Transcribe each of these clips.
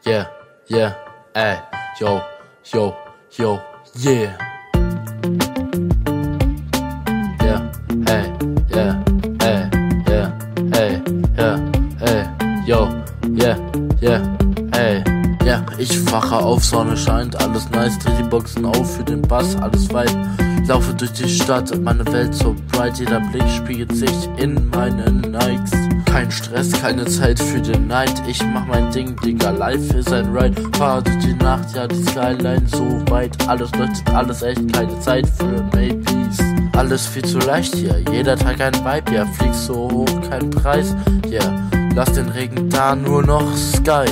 Yeah, yeah, ey, yo, yo, yo, yeah. Yeah, hey, yeah, hey, yeah, hey, yeah, hey, yo, yeah, yeah, hey. Ja, ich wache auf, Sonne scheint, alles nice, dreh die Boxen auf für den Bass, alles weit. Laufe durch die Stadt, meine Welt so bright, jeder Blick spiegelt sich in meinen Nikes. Kein Stress, keine Zeit für den Neid, ich mach mein Ding, Digga, life ist ein Ride. Fahr durch die Nacht, ja die Skyline so weit, alles leuchtet, alles echt, keine Zeit für Maybes. Alles viel zu leicht hier, jeder Tag ein Vibe, ja, fliegst so hoch, kein Preis, yeah, lass den Regen da, nur noch Sky.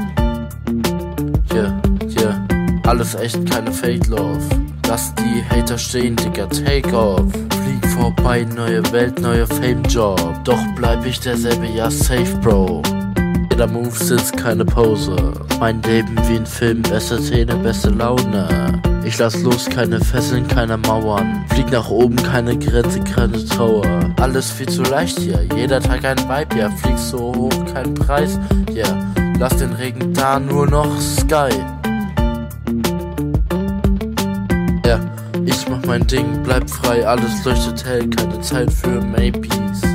Yeah, yeah, alles echt, keine Fake Love. Lass die Hater stehen, Digga, take off. Flieg vorbei, neue Welt, neuer Fame-Job. Doch bleib ich derselbe, ja, safe, Bro. Jeder Move sitzt, keine Pose. Mein Leben wie ein Film, beste Szene, beste Laune. Ich lass los, keine Fesseln, keine Mauern. Flieg nach oben, keine Grenze, keine Tower. Alles viel zu leicht hier, jeder Tag ein Vibe, ja, flieg so hoch, kein Preis, yeah. Lass den Regen da, nur noch Sky. Ja, ich mach mein Ding, bleib frei, alles leuchtet hell, keine Zeit für Maybes.